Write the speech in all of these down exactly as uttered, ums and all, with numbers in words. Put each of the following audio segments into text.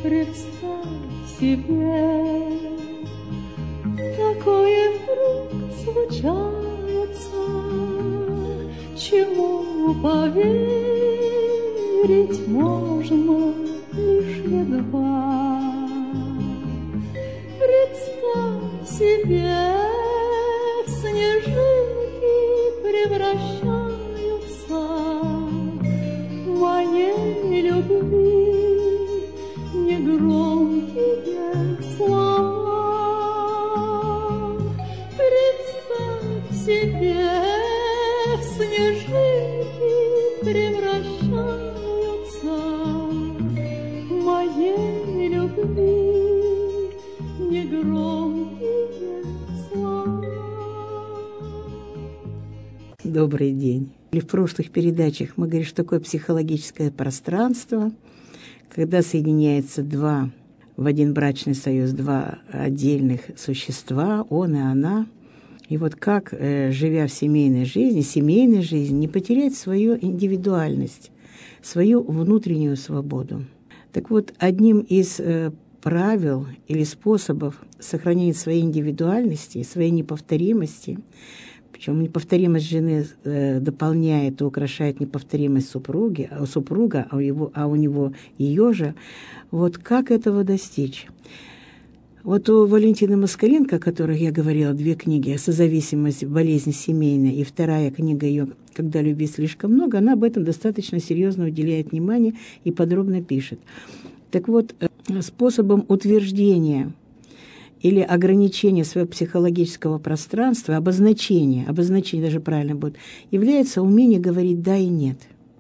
Представь себе, такое вдруг случается, чему поверить можно лишь едва. Представь себе, в снежинки превращаются моей любви негромкие слова. Представь себе, в снежинки превращаются моей любви негромкие слова. Добрый день. В прошлых передачах мы говорили, что такое психологическое пространство, когда соединяются два в один брачный союз, два отдельных существа, он и она. И вот как, живя в семейной жизни, семейной жизни, не потерять свою индивидуальность, свою внутреннюю свободу. Так вот, одним из правил или способов сохранения своей индивидуальности, своей неповторимости, причем неповторимость жены э, дополняет и украшает неповторимость супруги, а у супруга, а у, его, а у него ее же. Вот как этого достичь? Вот у Валентины Москаленко, о которой я говорила, две книги «Созависимость, болезнь семейная» и вторая книга ее «Когда любви слишком много», она об этом достаточно серьезно уделяет внимание и подробно пишет. Так вот, способом утверждения или ограничения своего психологического пространства, обозначения, обозначение даже правильно будет, является умение говорить «да» и «нет».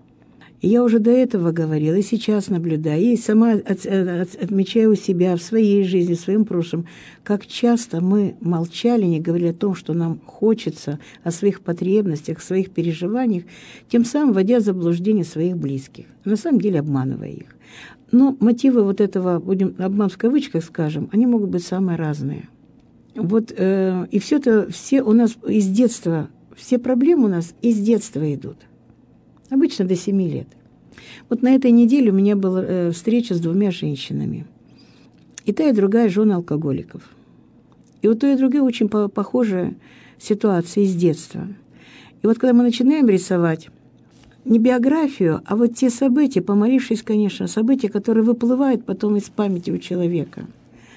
И я уже до этого говорила, и сейчас наблюдаю, и сама от, от, отмечаю у себя в своей жизни, в своем прошлом, как часто мы молчали, не говорили о том, что нам хочется, о своих потребностях, о своих переживаниях, тем самым вводя в заблуждение своих близких, на самом деле обманывая их. Но мотивы вот этого, будем обман в кавычках скажем, они могут быть самые разные. Вот, э, и все это, все у нас из детства, все проблемы у нас из детства идут. Обычно до семи лет. Вот на этой неделе у меня была э, встреча с двумя женщинами. И та, и другая жены алкоголиков. И вот то и другая очень по- похожая ситуация из детства. И вот когда мы начинаем рисовать не биографию, а вот те события, помолившись, конечно, события, которые выплывают потом из памяти у человека.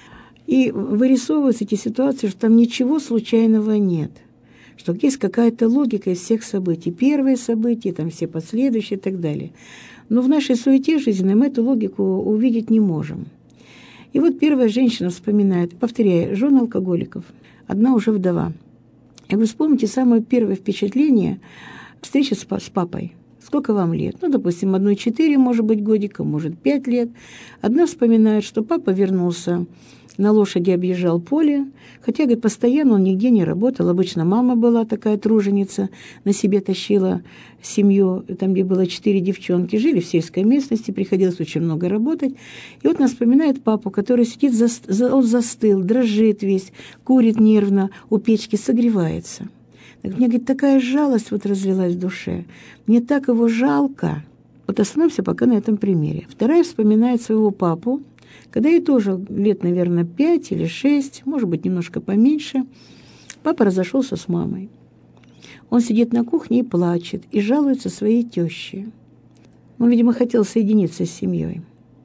И вырисовываются эти ситуации, что там ничего случайного нет, что есть какая-то логика из всех событий. Первые события, там все последующие и так далее. Но в нашей суете жизненной мы эту логику увидеть не можем. И вот первая женщина вспоминает, повторяю, жены алкоголиков, одна уже вдова. Я говорю, вспомните самое первое впечатление встречи с, с папой. Сколько вам лет? Ну, допустим, одной четыре, может быть, годика, может, пять лет. Одна вспоминает, что папа вернулся, на лошади объезжал поле, хотя, говорит, постоянно он нигде не работал. Обычно мама была такая труженица, на себе тащила семью, там, где было четыре девчонки, жили в сельской местности, приходилось очень много работать. И вот она вспоминает папу, который сидит, он застыл, дрожит весь, курит нервно, у печки согревается. Так мне, говорит, такая жалость вот разлилась в душе. Мне так его жалко. Вот остановимся пока на этом примере. Вторая вспоминает своего папу, когда ей тоже лет, наверное, пять или шесть, может быть, немножко поменьше. Папа разошелся с мамой. Он сидит на кухне и плачет, и жалуется своей тёще. Он, видимо, хотел соединиться с семьей.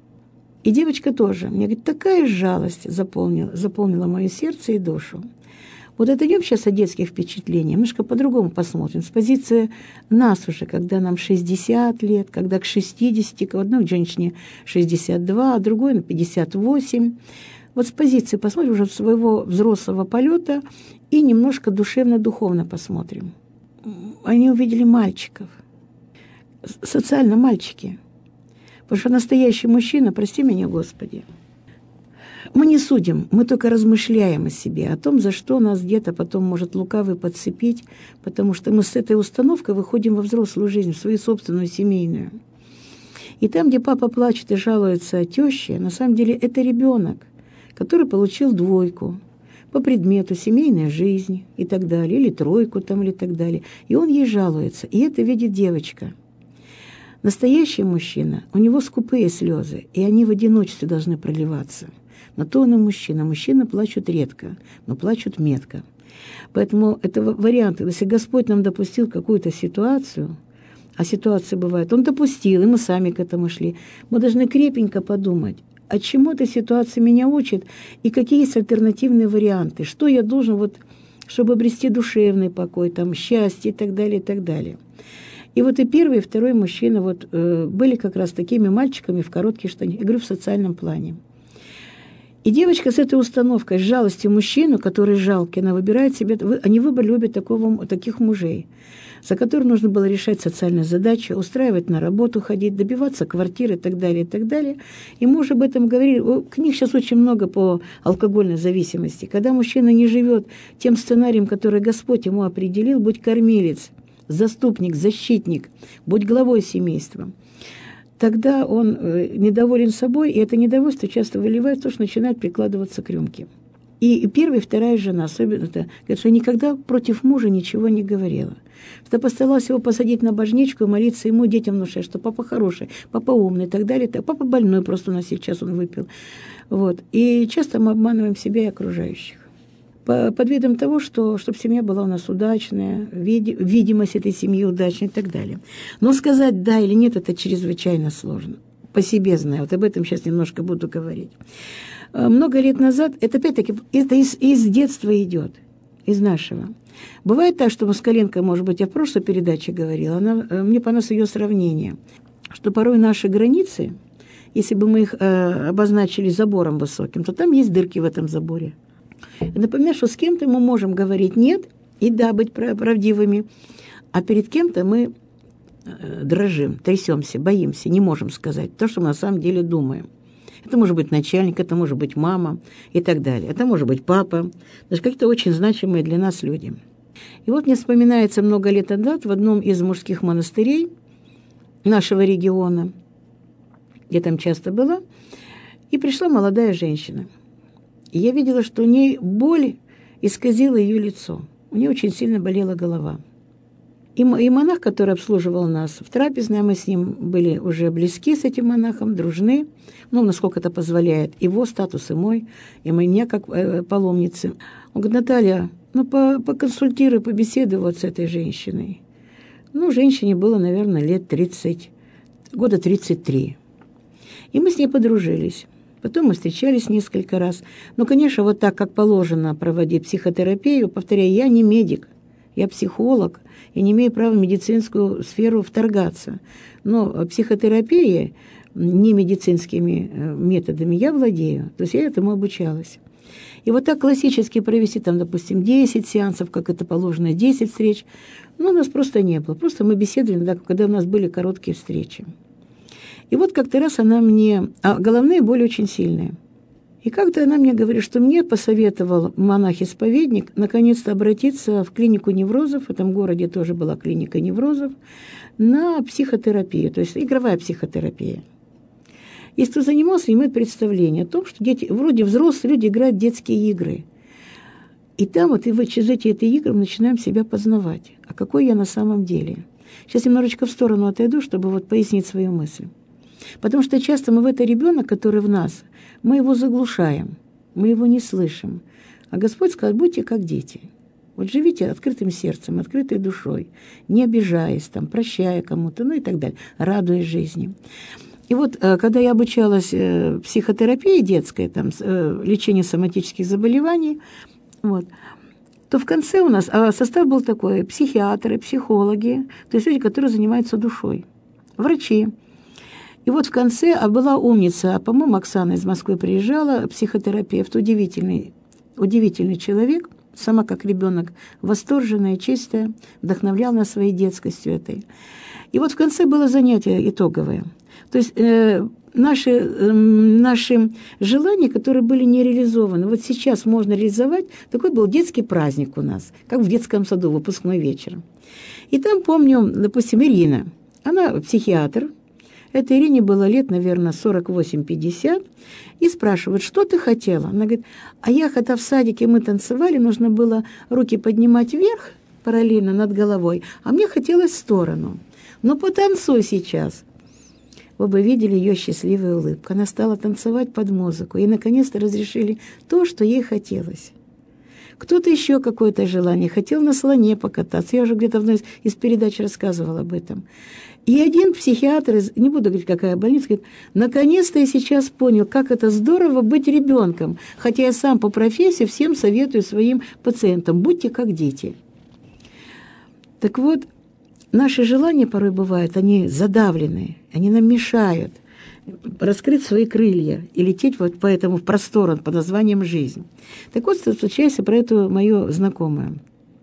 И девочка тоже. Мне, говорит, такая жалость заполнила, заполнила мое сердце и душу. Вот отойдем сейчас от детских впечатлений, немножко по-другому посмотрим. С позиции нас уже, когда нам шестьдесят лет, когда к шестидесяти, к одной женщине шестьдесят два, а другой на пятьдесят восемь. Вот с позиции посмотрим уже своего взрослого полета и немножко душевно-духовно посмотрим. Они увидели мальчиков, социально мальчики. Потому что настоящий мужчина, прости меня, Господи, мы не судим, мы только размышляем о себе, о том, за что нас где-то потом может лукавый подцепить, потому что мы с этой установкой выходим во взрослую жизнь, в свою собственную семейную. И там, где папа плачет и жалуется о тёще, на самом деле это ребенок, который получил двойку по предмету семейная жизнь и так далее, или тройку там, или так далее. И он ей жалуется, и это видит девочка. Настоящий мужчина, у него скупые слезы, и они в одиночестве должны проливаться. Но то он и мужчина. Мужчины плачут редко, но плачут метко. Поэтому это вариант. Если Господь нам допустил какую-то ситуацию, а ситуации бывают, Он допустил, и мы сами к этому шли, мы должны крепенько подумать, а чему эта ситуация меня учит, и какие есть альтернативные варианты, что я должен, вот, чтобы обрести душевный покой, там, счастье и так далее, и так далее. И вот и первый, и второй мужчина вот, э, были как раз такими мальчиками в коротких штанах, я говорю, в социальном плане. И девочка с этой установкой, с жалостью мужчину, который жалкий, она выбирает себе, они выбрали обе такого, таких мужей, за которых нужно было решать социальные задачи, устраивать на работу, ходить, добиваться квартиры и так далее, и так далее. И мы уже об этом говорили. Книг сейчас очень много по алкогольной зависимости. Когда мужчина не живет тем сценарием, который Господь ему определил, будь кормилец, заступник, защитник, будь главой семейства, тогда он недоволен собой, и это недовольство часто выливается в то, что начинает прикладываться к рюмке. И первая, и вторая жена, особенно, это, говорит, что никогда против мужа ничего не говорила. Что постаралась его посадить на божничку и молиться ему, детям внушать, что папа хороший, папа умный и так далее. Так, папа больной, просто у нас сейчас он выпил. Вот. И часто мы обманываем себя и окружающих. По, под видом того, что чтобы семья была у нас удачная, види, видимость этой семьи удачной и так далее. Но сказать да или нет, это чрезвычайно сложно. По себе знаю, вот об этом сейчас немножко буду говорить. Много лет назад, это опять-таки это из, из детства идет, из нашего. Бывает так, что Москаленко, может быть, я в прошлой передаче говорила, она, мне понравилось ее сравнение, что порой наши границы, если бы мы их э, обозначили забором высоким, то там есть дырки в этом заборе. Напоминаю, что с кем-то мы можем говорить «нет» и «да», быть правдивыми, а перед кем-то мы э, дрожим, трясемся, боимся, не можем сказать то, что мы на самом деле думаем. Это может быть начальник, это может быть мама и так далее. Это может быть папа, даже какие-то очень значимые для нас люди. И вот мне вспоминается много лет назад в одном из мужских монастырей нашего региона, я там часто была, и пришла молодая женщина. И я видела, что у ней боль исказила ее лицо. У нее очень сильно болела голова. И, и монах, который обслуживал нас в трапезной, мы с ним были уже близки, с этим монахом, дружны, ну, насколько это позволяет его статус и мой, и меня как э, паломницы. Он говорит: Наталья, ну, по, поконсультируй, побеседуй вот с этой женщиной. Ну, женщине было, наверное, лет тридцать, года тридцать три. И мы с ней подружились. Потом мы встречались несколько раз. Ну, конечно, вот так, как положено проводить психотерапию, повторяю, я не медик, я психолог, и не имею права в медицинскую сферу вторгаться. Но психотерапией, не медицинскими методами я владею, то есть я этому обучалась. И вот так классически провести, там, допустим, десять сеансов, как это положено, десять встреч, ну, у нас просто не было. Просто мы беседовали, да, когда у нас были короткие встречи. И вот как-то раз она мне... А головные боли очень сильные. И как-то она мне говорит, что мне посоветовал монах-исповедник наконец-то обратиться в клинику неврозов, в этом городе тоже была клиника неврозов, на психотерапию, то есть игровая психотерапия. Если кто занимался, имеет представление о том, что дети, вроде взрослые люди играют в детские игры. И там вот и вот через эти, эти игры мы начинаем себя познавать. А какой я на самом деле? Сейчас немножечко в сторону отойду, чтобы вот пояснить свою мысль. Потому что часто мы в это ребенок, который в нас, мы его заглушаем, мы его не слышим. А Господь сказал: будьте как дети. Вот живите открытым сердцем, открытой душой, не обижаясь, там, прощая кому-то, ну и так далее, радуясь жизни. И вот, когда я обучалась психотерапии детской, там, лечению соматических заболеваний, вот, то в конце у нас а состав был такой: психиатры, психологи, то есть люди, которые занимаются душой, врачи. И вот в конце, а была умница, а, по-моему, Оксана из Москвы приезжала, психотерапевт, удивительный, удивительный человек, сама как ребенок, восторженная, чистая, вдохновляла нас своей детскостью этой. И вот в конце было занятие итоговое. То есть э, наши, э, наши желания, которые были не реализованы, вот сейчас можно реализовать. Такой был детский праздник у нас, как в детском саду, выпускной вечер. И там, помню, допустим, Ирина, она психиатр. Этой Ирине было лет, наверное, сорок восемь - пятьдесят, и спрашивают: что ты хотела? Она говорит: а я, когда в садике мы танцевали, нужно было руки поднимать вверх, параллельно над головой, а мне хотелось в сторону. Но потанцуй сейчас. вы бы видели ее счастливую улыбку. Она стала танцевать под музыку, и наконец-то разрешили то, что ей хотелось. Кто-то еще какое-то желание, хотел на слоне покататься. Я уже где-то в одной из, из передач рассказывала об этом. И один психиатр, не буду говорить, какая больница, говорит, наконец-то я сейчас понял, как это здорово быть ребенком. Хотя я сам по профессии всем советую своим пациентам, будьте как дети. Так вот, наши желания порой бывают, они задавленные, они нам мешают раскрыть свои крылья и лететь вот по этому простору под названием «жизнь». Так вот, случается про эту мою знакомую,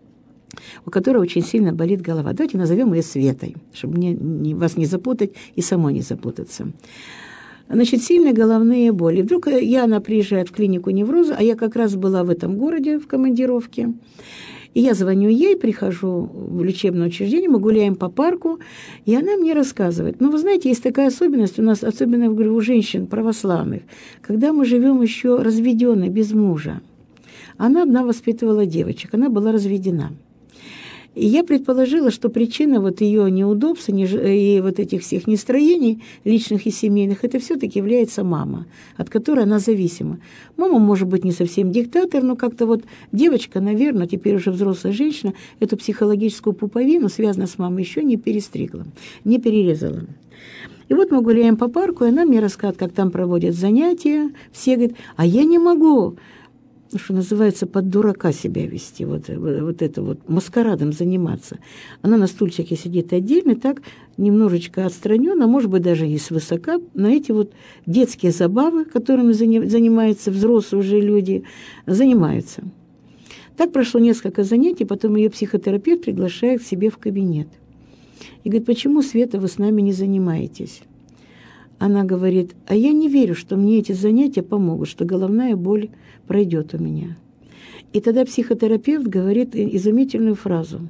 у которой очень сильно болит голова. Давайте назовем ее Светой, чтобы мне, не, вас не запутать и самой не запутаться. Значит, сильные головные боли. Вдруг я, она приезжает в клинику невроза, а я как раз была в этом городе в командировке. И я звоню ей, прихожу в лечебное учреждение, мы гуляем по парку, и она мне рассказывает. Ну, вы знаете, есть такая особенность у нас, особенно, я говорю, у женщин православных, когда мы живем еще разведенной, без мужа. Она одна воспитывала девочек, она была разведена. И я предположила, что причина вот ее неудобств и вот этих всех нестроений личных и семейных, это все-таки является мама, от которой она зависима. Мама, может быть, не совсем диктатор, но как-то вот девочка, наверное, теперь уже взрослая женщина, эту психологическую пуповину, связанную с мамой, еще не перестригла, не перерезала. И вот мы гуляем по парку, и она мне рассказывает, как там проводят занятия. Все говорят, а я не могу, что называется, под дурака себя вести, вот, вот это вот, маскарадом заниматься. Она на стульчике сидит отдельно, так немножечко отстраненно, может быть, даже и свысока, на эти вот детские забавы, которыми занимаются взрослые уже люди, занимаются. Так прошло несколько занятий, потом ее психотерапевт приглашает к себе в кабинет. И говорит, почему, Света, вы с нами не занимаетесь? Она говорит, а я не верю, что мне эти занятия помогут, что головная боль пройдет у меня. И тогда психотерапевт говорит изумительную фразу.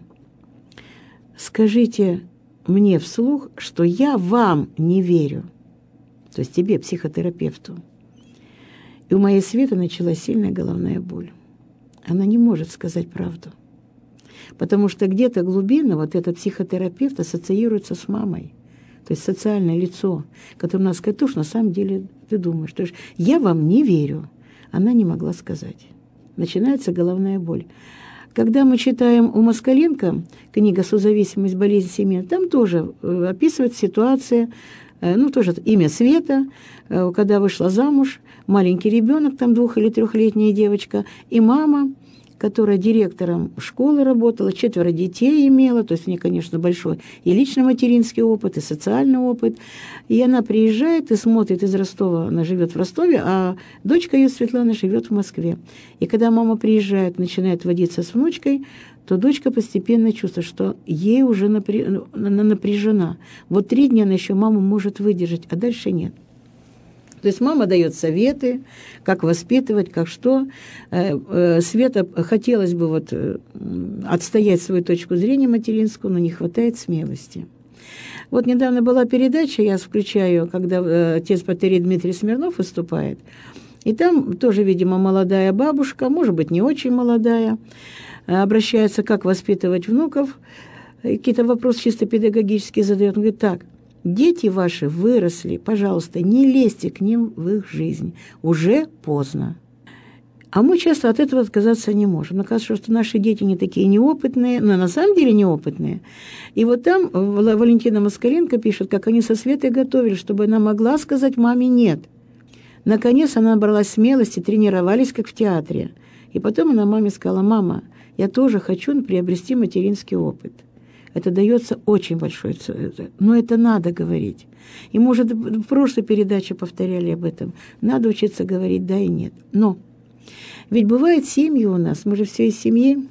Скажите мне вслух, что я вам не верю. То есть тебе, психотерапевту. И у моей Светы началась сильная головная боль. Она не может сказать правду. Потому что где-то глубинно вот этот психотерапевт ассоциируется с мамой. То есть социальное лицо, которое у нас сказать, уж на самом деле ты думаешь, что я вам не верю. Она не могла сказать. Начинается головная боль. Когда мы читаем у Москаленко книга «Созависимость, болезнь семьи», там тоже описывается ситуация, ну, тоже имя Света, когда вышла замуж, маленький ребенок, там двух- или трехлетняя девочка, и мама, которая директором школы работала, четверо детей имела, то есть у нее, конечно, большой и личный материнский опыт, и социальный опыт. И она приезжает и смотрит из Ростова, она живет в Ростове, а дочка ее, Светлана, живет в Москве. И когда мама приезжает, начинает водиться с внучкой, то дочка постепенно чувствует, что ей уже напря... напряжена. Вот три дня она еще маму может выдержать, а дальше нет. То есть мама дает советы, как воспитывать, как что. Света хотелось бы вот отстоять свою точку зрения материнскую, но не хватает смелости. Вот недавно была передача, я включаю, когда отец Патери Дмитрий Смирнов выступает, и там тоже, видимо, молодая бабушка, может быть, не очень молодая, обращается, как воспитывать внуков, какие-то вопросы чисто педагогические задает. Он говорит, так, дети ваши выросли, пожалуйста, не лезьте к ним в их жизнь. Уже поздно. А мы часто от этого отказаться не можем. Мне кажется, что наши дети не такие неопытные, но на самом деле неопытные. И вот там Валентина Москаленко пишет, как они со Светой готовили, чтобы она могла сказать маме «нет». Наконец она набралась смелости, тренировались, как в театре. И потом она маме сказала, мама, я тоже хочу приобрести материнский опыт. Это дается очень большой, но это надо говорить. И, может, в прошлой передаче повторяли об этом. Надо учиться говорить «да» и «нет». Но ведь бывают семьи у нас, мы же все из семьи.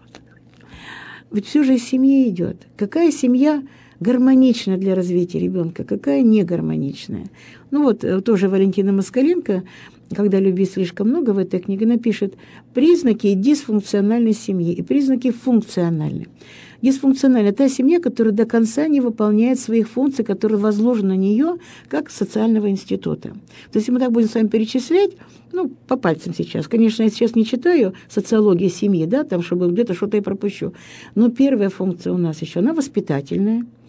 Ведь все же из семьи идет. Какая семья гармонична для развития ребенка, какая не гармоничная? Ну вот тоже Валентина Москаленко, когда любви слишком много, в этой книге напишет признаки дисфункциональной семьи и признаки функциональной. Дисфункциональная – та семья, которая до конца не выполняет своих функций, которые возложены на нее как социального института. То есть, если мы так будем с вами перечислять, ну, по пальцам сейчас. Конечно, я сейчас не читаю социологию семьи, да, там, чтобы где-то что-то я пропущу. Но первая функция у нас еще, она воспитательная.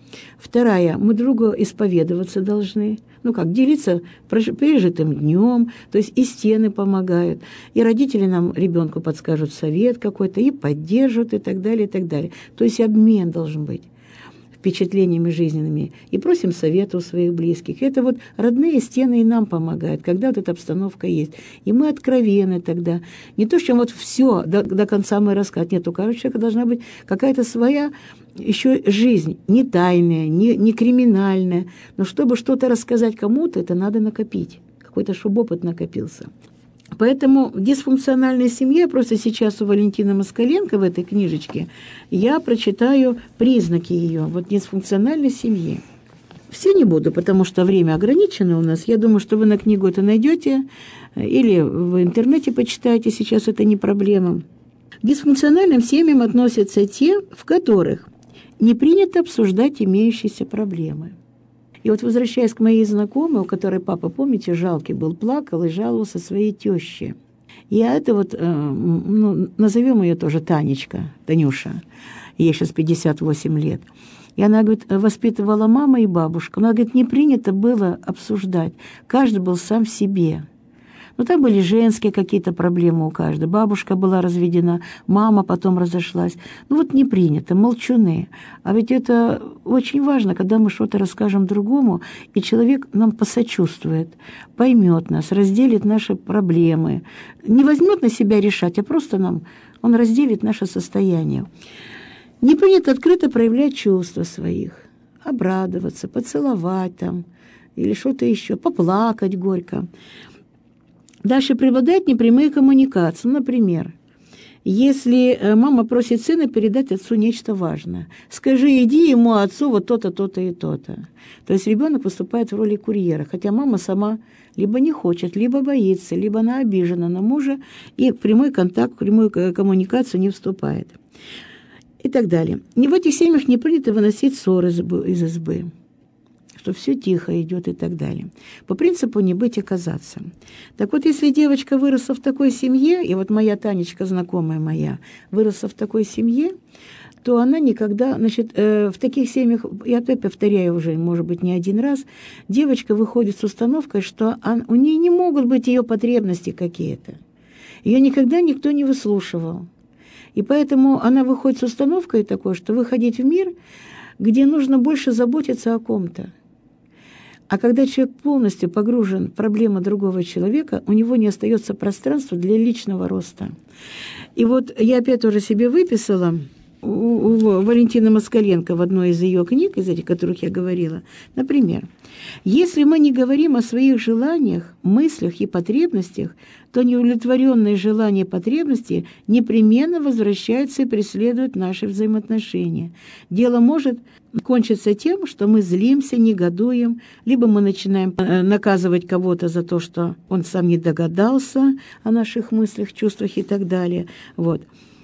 Вторая, мы другу исповедоваться должны. Ну как, делиться пережитым днем, то есть и стены помогают, и родители нам, ребенку подскажут совет какой-то, и поддержат, и так далее, и так далее. То есть обмен должен быть впечатлениями жизненными, и просим совета у своих близких. Это вот родные стены и нам помогают, когда вот эта обстановка есть. И мы откровенны тогда. Не то, что вот все до, до конца мы рассказывать. Нет, у каждого человека должна быть какая-то своя еще жизнь, не тайная, не, не криминальная. Но чтобы что-то рассказать кому-то, это надо накопить. Какой-то, чтобы опыт накопился. Поэтому в дисфункциональной семье, просто сейчас у Валентины Москаленко в этой книжечке, я прочитаю признаки ее, вот дисфункциональной семьи. Все не буду, потому что время ограничено у нас. Я думаю, что вы на книгу это найдете или в интернете почитаете, сейчас это не проблема. К дисфункциональным семьям относятся те, в которых не принято обсуждать имеющиеся проблемы. И вот, возвращаясь к моей знакомой, у которой папа, помните, жалкий был, плакал и жаловался своей теще. Я это вот, ну, назовем ее тоже Танечка, Танюша, ей сейчас пятьдесят восемь лет. И она, говорит, воспитывала мама и бабушка. Она, говорит, не принято было обсуждать. Каждый был сам в себе. Но там были женские какие-то проблемы у каждой. Бабушка была разведена, мама потом разошлась. Ну вот не принято, молчуны. А ведь это очень важно, когда мы что-то расскажем другому, и человек нам посочувствует, поймет нас, разделит наши проблемы. Не возьмет на себя решать, а просто нам он разделит наше состояние. Не принято открыто проявлять чувства своих, обрадоваться, поцеловать там, или что-то еще, поплакать горько. Дальше преобладает непрямые коммуникации. Например, если мама просит сына передать отцу нечто важное, скажи, иди ему, отцу, вот то-то, то-то и то-то. То есть ребенок выступает в роли курьера, хотя мама сама либо не хочет, либо боится, либо она обижена на мужа и в прямой контакт, в прямую коммуникацию не вступает. И так далее. И в этих семьях не принято выносить ссоры из избы, что все тихо идет и так далее. По принципу не быть, а казаться. Так вот, если девочка выросла в такой семье, и вот моя Танечка, знакомая моя, выросла в такой семье, то она никогда, значит, э, в таких семьях, я опять повторяю уже, может быть, не один раз, девочка выходит с установкой, что он, у нее не могут быть ее потребности какие-то. Ее никогда никто не выслушивал. И поэтому она выходит с установкой такой, что выходить в мир, где нужно больше заботиться о ком-то. А когда человек полностью погружен в проблемы другого человека, у него не остается пространства для личного роста. И вот я опять уже себе выписала у, у Валентины Москаленко в одной из ее книг, из этих, о которых я говорила, например, если мы не говорим о своих желаниях, мыслях и потребностях, то неудовлетворенные желания и потребности непременно возвращаются и преследуют наши взаимоотношения. Дело может кончиться тем, что мы злимся, негодуем, либо мы начинаем наказывать кого-то за то, что он сам не догадался о наших мыслях, чувствах и так далее. Вот.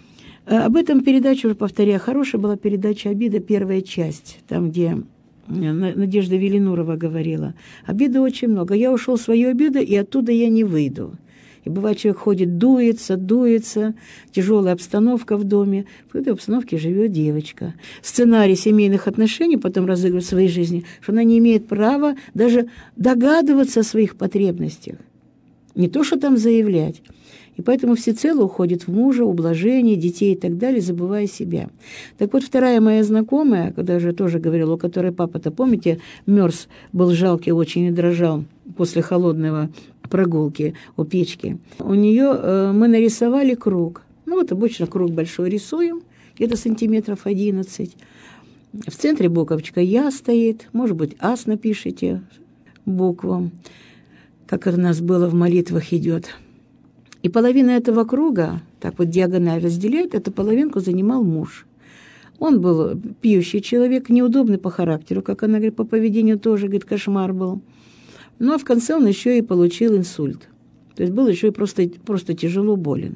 Об этом передаче, уже повторяю, хорошая была передача «Обида», первая часть, там, где Надежда Велинурова говорила. Обиды очень много. Я ушел в свою обиду, и оттуда я не выйду. И бывает, человек ходит, дуется, дуется, тяжелая обстановка в доме. В этой обстановке живет девочка. Сценарий семейных отношений потом разыгрывает в своей жизни, что она не имеет права даже догадываться о своих потребностях. Не то, что там заявлять. И поэтому всецело уходит в мужа, ублажение, детей и так далее, забывая себя. Так вот, вторая моя знакомая, когда я уже тоже говорила, у которой папа-то, помните, мерз, был жалкий, очень и дрожал после холодного прогулки у печки. У нее э, мы нарисовали круг. Ну, вот обычно круг большой рисуем, где-то сантиметров одиннадцать. В центре буковочка «Я» стоит, может быть, «Ас» напишите букву, как у нас было в молитвах идет. И половина этого круга, так вот диагональ разделяет, эту половинку занимал муж. Он был пьющий человек, неудобный по характеру, как она говорит, по поведению тоже, говорит, кошмар был. Ну, а в конце он еще и получил инсульт. То есть был еще и просто, просто тяжело болен.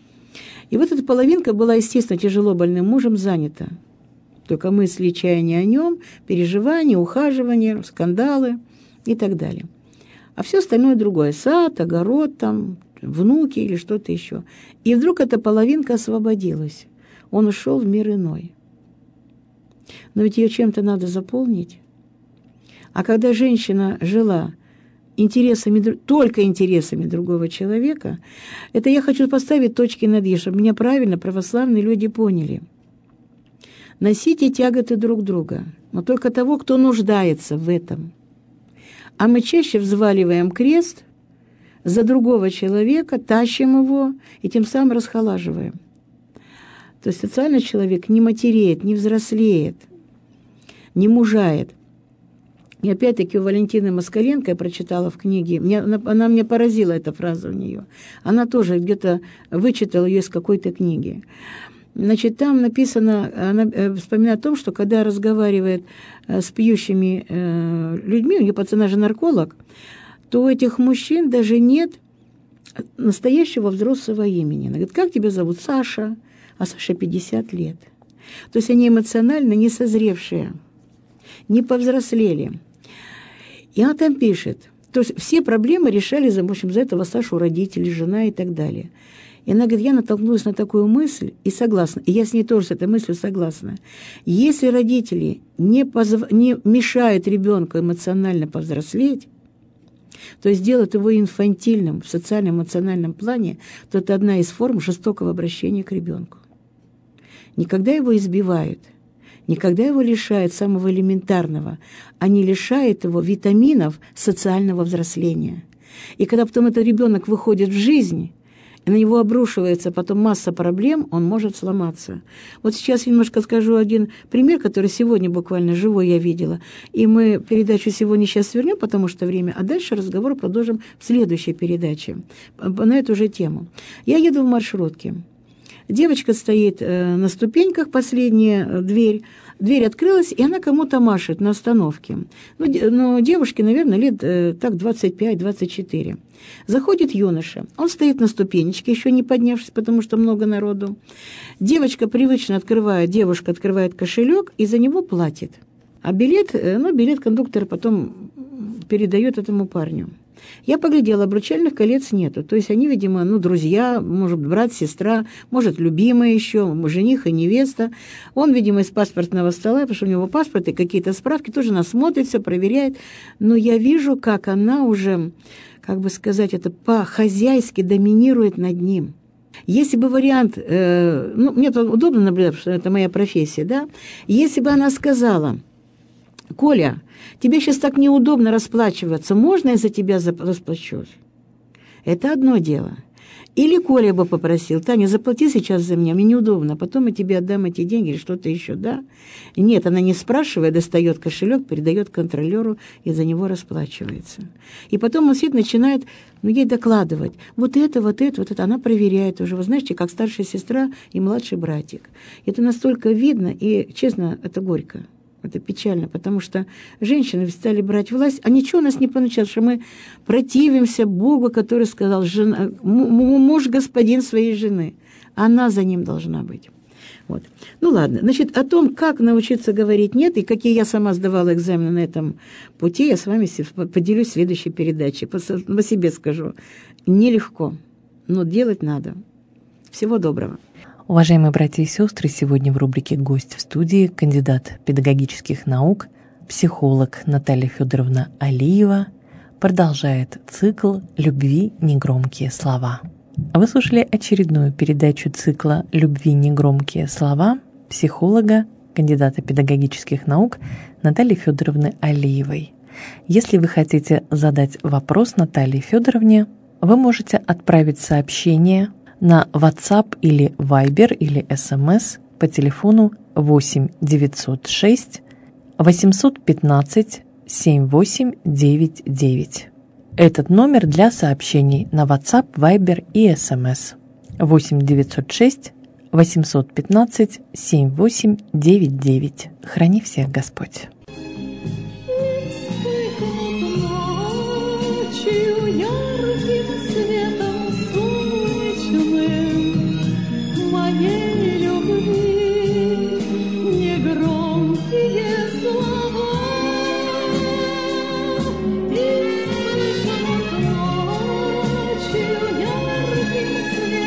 И вот эта половинка была, естественно, тяжело больным мужем занята. Только мысли и чаяния о нем, переживания, ухаживания, скандалы и так далее. А все остальное другое. Сад, огород, там, внуки или что-то еще. И вдруг эта половинка освободилась. Он ушел в мир иной. но ведь ее чем-то надо заполнить. А когда женщина жила интересами, только интересами другого человека, это я хочу поставить точки над «и», чтобы меня правильно православные люди поняли. Носите тяготы друг друга, но только того, кто нуждается в этом. А мы чаще взваливаем крест за другого человека, тащим его и тем самым расхолаживаем. То есть социальный человек не матереет, не взрослеет, не мужает. И опять-таки у Валентины Москаленко я прочитала в книге, мне, она, она меня поразила, эта фраза у нее. Она тоже где-то вычитала ее из какой-то книги. Значит, там написано, она вспоминает о том, что когда разговаривает с пьющими э, людьми, у нее пацана же нарколог, то у этих мужчин даже нет настоящего взрослого имени. Она говорит, как тебя зовут? Саша. А Саше пятьдесят лет. То есть они эмоционально не созревшие, не повзрослели. И она там пишет, то есть все проблемы решались, в общем, за этого Сашу родители, жена и так далее. И она говорит, я натолкнулась на такую мысль и согласна, и я с ней тоже с этой мыслью согласна. Если родители не, позв... не мешают ребенку эмоционально повзрослеть, то есть делают его инфантильным в социально-эмоциональном плане, то это одна из форм жестокого обращения к ребенку. Никогда его избивают, никогда его лишают самого элементарного, а не лишают его витаминов социального взросления. И когда потом этот ребенок выходит в жизнь, и на него обрушивается потом масса проблем, он может сломаться. Вот сейчас я немножко скажу один пример, который сегодня буквально живой я видела. И мы передачу сегодня сейчас свернем, потому что время, а дальше разговор продолжим в следующей передаче на эту же тему. Я еду в маршрутке. Девочка стоит э, на ступеньках, последняя э, дверь. Дверь открылась, и она кому-то машет на остановке. Ну, де, ну девушке, наверное, лет э, так двадцать пять - двадцать четыре. Заходит юноша. Он стоит на ступенечке, еще не поднявшись, потому что много народу. Девочка привычно открывает, девушка открывает кошелек и за него платит. А билет, э, ну, билет кондуктор потом передает этому парню. Я поглядела, обручальных колец нету. То есть они, видимо, ну, друзья, может, брат, сестра, может, любимые еще, жених и невеста. Он, видимо, из паспортного стола, потому что у него паспорт и какие-то справки, тоже нас смотрит, все проверяет. Но я вижу, как она уже, как бы сказать, это по-хозяйски доминирует над ним. Если бы вариант, э, ну, мне это удобно наблюдать, потому что это моя профессия, да, если бы она сказала: «Коля, тебе сейчас так неудобно расплачиваться, можно я за тебя расплачусь?» Это одно дело. Или Коля бы попросил: «Таня, заплати сейчас за меня, мне неудобно, потом я тебе отдам эти деньги или что-то еще, да?» Нет, она не спрашивая, достает кошелек, передает контролеру и за него расплачивается. И потом он сидит, начинает, ну, ей докладывать. Вот это, вот это, вот это. Она проверяет уже, вы знаете, как старшая сестра и младший братик. Это настолько видно, и, честно, это горько. Это печально, потому что женщины стали брать власть, а ничего у нас не получалось, что мы противимся Богу, который сказал: жена, муж господин своей жены, она за ним должна быть. Вот. Ну ладно, значит, о том, как научиться говорить «нет» и какие я сама сдавала экзамены на этом пути, я с вами поделюсь в следующей передаче. По себе скажу, нелегко, но делать надо. Всего доброго. Уважаемые братья и сестры, сегодня в рубрике «Гость в студии» кандидат педагогических наук, психолог Наталья Федоровна Алиева продолжает цикл «Любви негромкие слова». Вы слушали очередную передачу цикла «Любви негромкие слова» психолога, кандидата педагогических наук Натальи Федоровны Алиевой. Если вы хотите задать вопрос Наталье Федоровне, вы можете отправить сообщение на WhatsApp или Viber или эс эм эс по телефону восемь девятьсот шесть восемьсот пятнадцать семь восемь девять девять. Этот номер для сообщений на WhatsApp, Viber и эс эм эс восемь девятьсот шесть восемьсот пятнадцать семь восемь девять девять. Храни всех Господь.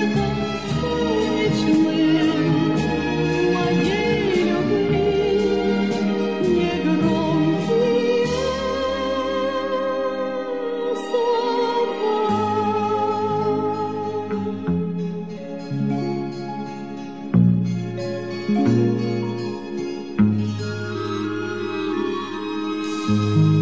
Моей любви Thank you.